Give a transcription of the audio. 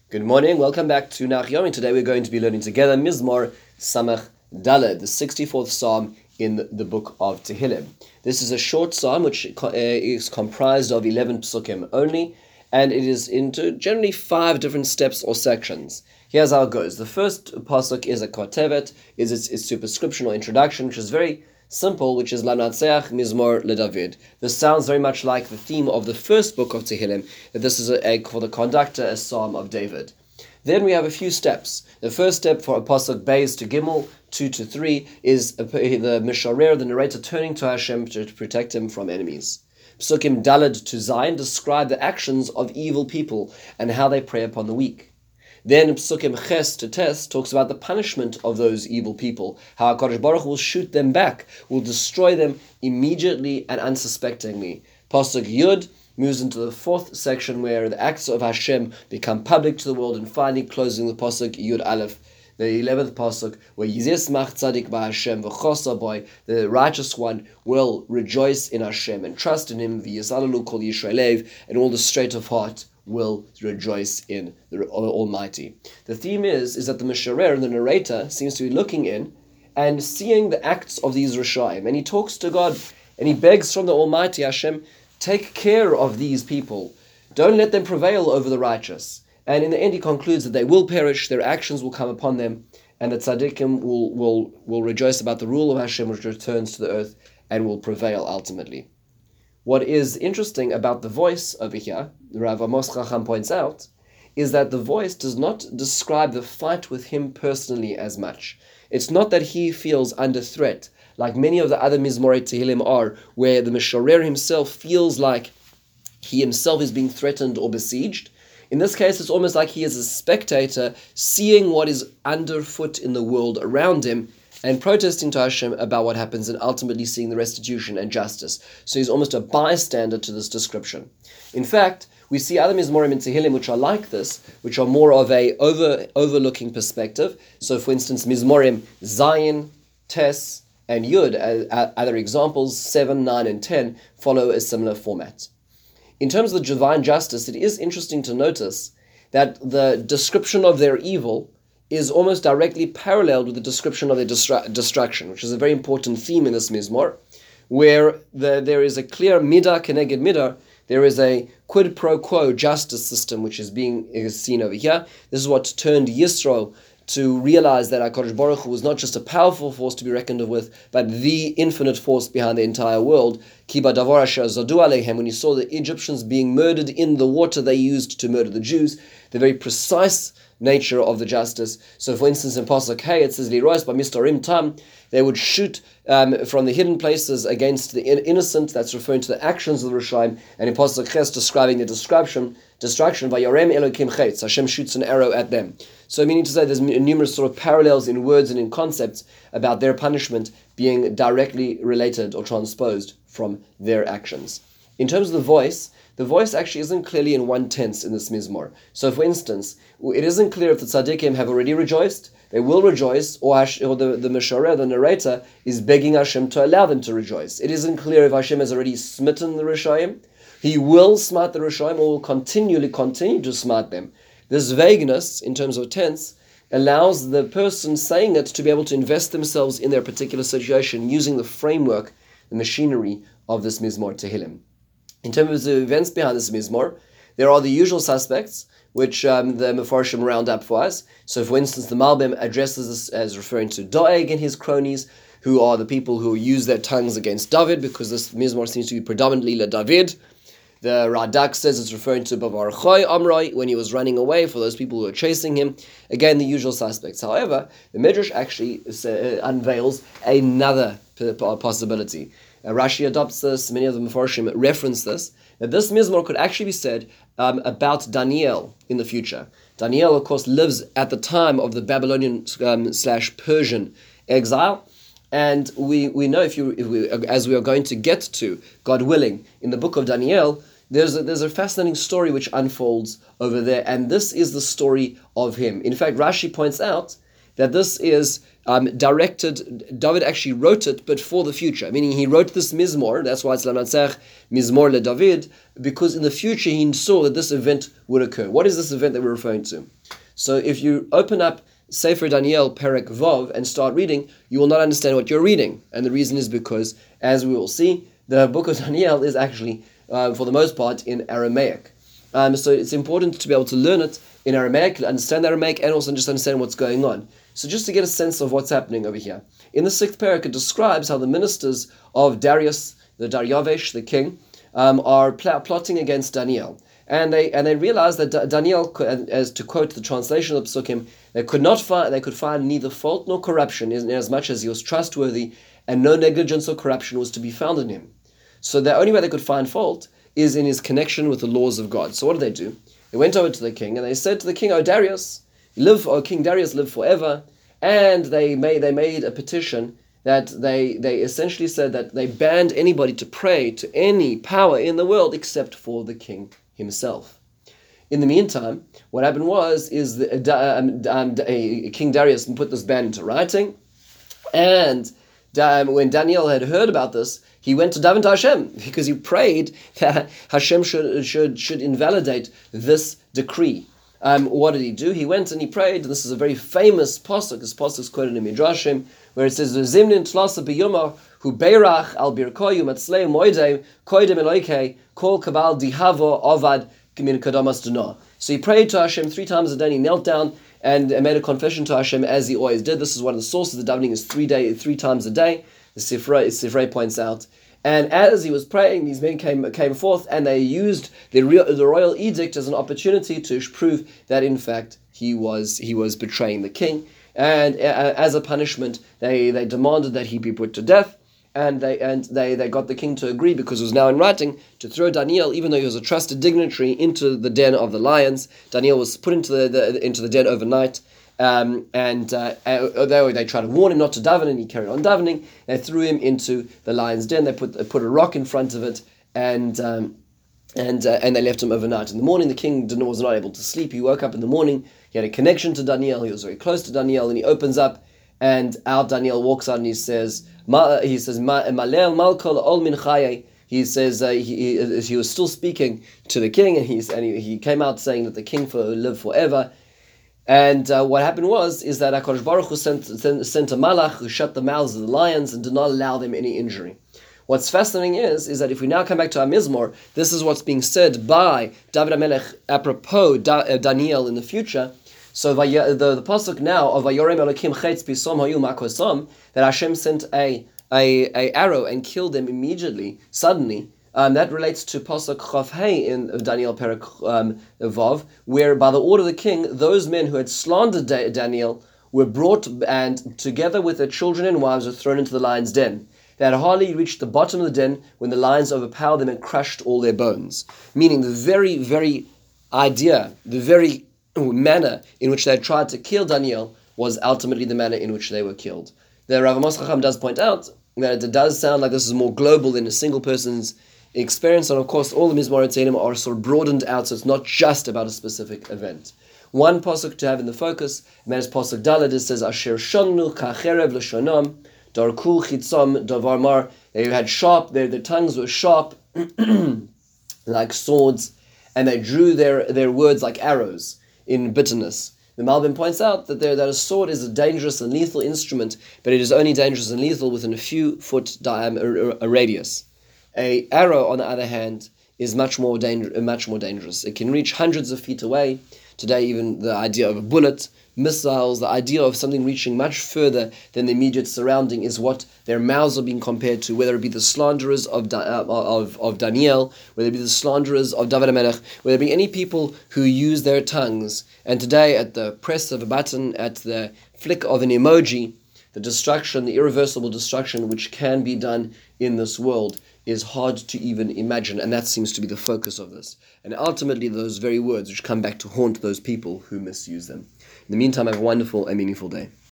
Good morning, welcome back to Nach Yomi. Today we're going to be learning together Mizmor Samach Daled, the 64th Psalm in the book of Tehillim. This is a short psalm which is comprised of 11 psukim only, and it is into generally 5 different steps or sections. Here's how it goes. The first pasuk is a kotevet, is its superscription or introduction, which is very simple, which is Lanatseach Mizmor LeDavid. This sounds very much like the theme of the first book of Tehillim, that this is for the conductor, a psalm of David. Then we have a few steps. The first step for a pasuk Beis to Gimel, 2 to 3, is the Misharer, the narrator, turning to Hashem to protect him from enemies. Psukim Daled to Zayin describe the actions of evil people and how they prey upon the weak. Then Psukim Ches to Tes talks about the punishment of those evil people, how HaKadosh Baruch Hu will shoot them back, will destroy them immediately and unsuspectingly. Pasuk Yud moves into the 4th section where the acts of Hashem become public to the world, and finally closing the Pasuk Yud Aleph, the 11th Pasuk, where Yizesmach Tzadik B'Hashem V'chosa Boy, the righteous one will rejoice in Hashem and trust in Him, V'yizalalu Kol Yisraelev, and all the straight of heart will rejoice in the Almighty. The theme is that the Misharer, the narrator, seems to be looking in and seeing the acts of these Rishaim, and he talks to God and he begs from the Almighty, Hashem, take care of these people. Don't let them prevail over the righteous. And in the end he concludes that they will perish, their actions will come upon them, and the tzaddikim will rejoice about the rule of Hashem which returns to the earth and will prevail ultimately. What is interesting about the voice over here, Rav Amos Chacham points out, is that the voice does not describe the fight with him personally as much. It's not that he feels under threat, like many of the other Mizmorei Tehillim are, where the Misharer himself feels like he himself is being threatened or besieged. In this case, it's almost like he is a spectator seeing what is underfoot in the world around him and protesting to Hashem about what happens and ultimately seeing the restitution and justice. So he's almost a bystander to this description. In fact, we see other Mizmorim in Tehillim which are like this, which are more of a overlooking perspective. So for instance, Mizmorim Zayin, Tes, and Yud, other examples, 7, 9, and 10, follow a similar format. In terms of the divine justice, it is interesting to notice that the description of their evil is almost directly paralleled with the description of their destruction, which is a very important theme in this Mizmor, where there is a clear midah keneged midah. There is a quid pro quo justice system which is seen over here. This is what turned Yisro to realize that HaKadosh Baruch Hu was not just a powerful force to be reckoned with, but the infinite force behind the entire world. Ki badavar asher zadu aleihem, when he saw the Egyptians being murdered in the water they used to murder the Jews, the very precise nature of the justice. So for instance, in Pasuk Hey, it says, Lirois ba mistorim tam, they would shoot from the hidden places against the innocent. That's referring to the actions of the Rishaim. And in Pasuk Ches, describing the destruction, Vayarem Elokim Chetz, Hashem shoots an arrow at them. So meaning to say there's numerous sort of parallels in words and in concepts about their punishment being directly related or transposed from their actions. In terms of the voice actually isn't clearly in one tense in this Mizmor. So for instance, it isn't clear if the tzaddikim have already rejoiced, they will rejoice, or the Misharer, the narrator, is begging Hashem to allow them to rejoice. It isn't clear if Hashem has already smitten the Rishaim, He will smite the Rishaim, or will continue to smite them. This vagueness, in terms of tense, allows the person saying it to be able to invest themselves in their particular situation using the framework, the machinery of this Mizmor Tehillim. In terms of the events behind this Mizmor, there are the usual suspects, which the Mefarshim round up for us. So for instance, the Malbim addresses this as referring to Doeg and his cronies, who are the people who use their tongues against David, because this Mizmor seems to be predominantly LeDavid. The Radak says it's referring to Bavar Choy Amroi, when he was running away, for those people who were chasing him. Again, the usual suspects. However, the Midrash actually unveils another possibility. Rashi adopts this, many of the Mefarshim reference this, that this Mizmor could actually be said about Daniel in the future. Daniel, of course, lives at the time of the Babylonian / Persian exile, and we know as we are going to get to, God willing, in the book of Daniel, there's a fascinating story which unfolds over there, and this is the story of him. In fact, Rashi points out that this is David actually wrote it, but for the future. Meaning he wrote this Mizmor, that's why it's Lanatzach Mizmor le David, because in the future he saw that this event would occur. What is this event that we're referring to? So if you open up Sefer Daniel Perek Vav and start reading, you will not understand what you're reading. And the reason is because, as we will see, the book of Daniel is actually, for the most part, in Aramaic. So it's important to be able to learn it in Aramaic, understand Aramaic, and also just understand what's going on. So just to get a sense of what's happening over here. In the 6th parak, it describes how the ministers of Darius, the Daryavesh, the king, are plotting against Daniel. And they realize that Daniel, as to quote the translation of the Psukim, they could find neither fault nor corruption, in as much as he was trustworthy, and no negligence or corruption was to be found in him. So the only way they could find fault is in his connection with the laws of God. So what did they do? They went over to the king and they said to the king, "O Darius, King Darius, live forever." And they made a petition that they essentially said that they banned anybody to pray to any power in the world except for the king himself. In the meantime, what happened is King Darius put this ban into writing, and when Daniel had heard about this, he went to daven to Hashem because he prayed that Hashem should invalidate this decree. What did he do? He went and he prayed, and this is a very famous pasuk. This pasuk is quoted in Midrashim, where it says, "Zimnin tlasa biyoma hu beirach al birkoyu matzlei moidei koidem eloike kol kabal dihavo ovad min kadamas duna." So he prayed to Hashem 3 times a day. And he knelt down and made a confession to Hashem as he always did. This is one of the sources. The davening is 3 times a day. The Sifrei points out. And as he was praying, these men came forth, and they used the royal edict as an opportunity to prove that in fact he was betraying the king. And as a punishment, they demanded that he be put to death. And they got the king to agree, because it was now in writing, to throw Daniel, even though he was a trusted dignitary, into the den of the lions. Daniel was put into the den overnight. They tried to warn him not to daven, and he carried on davening. They threw him into the lion's den. They put a rock in front of it, and they left him overnight. In the morning, the king was not able to sleep. He woke up in the morning. He had a connection to Daniel. He was very close to Daniel, and he opens up, and out Daniel walks out, and he says, "Malel malkol ol min chaye." He says he was still speaking to the king, and he came out saying that the king live forever. And what happened is that HaKadosh Baruch Hu sent a malach who shut the mouths of the lions and did not allow them any injury. What's fascinating is that if we now come back to our Mizmor, this is what's being said by David HaMelech apropos Daniel in the future. So the pasuk now of Vayorem Elokim Chetz Pisom Hayu Makosam, that Hashem sent a arrow and killed them immediately, suddenly. That relates to pasuk Chaf Hey in Daniel Perek Vav, where by the order of the king, those men who had slandered Daniel were brought and together with their children and wives were thrown into the lion's den. They had hardly reached the bottom of the den when the lions overpowered them and crushed all their bones. Meaning the very, very idea, the very manner in which they had tried to kill Daniel was ultimately the manner in which they were killed. The Rav Amos Chacham does point out that it does sound like this is more global than a single person's experience, and of course all the Mizmor Tzeinim are sort of broadened out, so it's not just about a specific event. One pasuk to have in the focus, and that is pasuk Daled. It says, "Asher shonu kacherev l'shonam, darku chitzam davar mar." They had sharp, their tongues were sharp, like swords, and they drew their words like arrows in bitterness. The Malbim points out that a sword is a dangerous and lethal instrument, but it is only dangerous and lethal within a few foot radius. A arrow, on the other hand, is much more dangerous. It can reach hundreds of feet away. Today, even the idea of a bullet, missiles, the idea of something reaching much further than the immediate surrounding is what their mouths are being compared to, whether it be the slanderers of Daniel, whether it be the slanderers of David HaMelech, whether it be any people who use their tongues. And today, at the press of a button, at the flick of an emoji, the destruction, the irreversible destruction which can be done in this world is hard to even imagine, and that seems to be the focus of this. And ultimately, those very words which come back to haunt those people who misuse them. In the meantime, have a wonderful and meaningful day.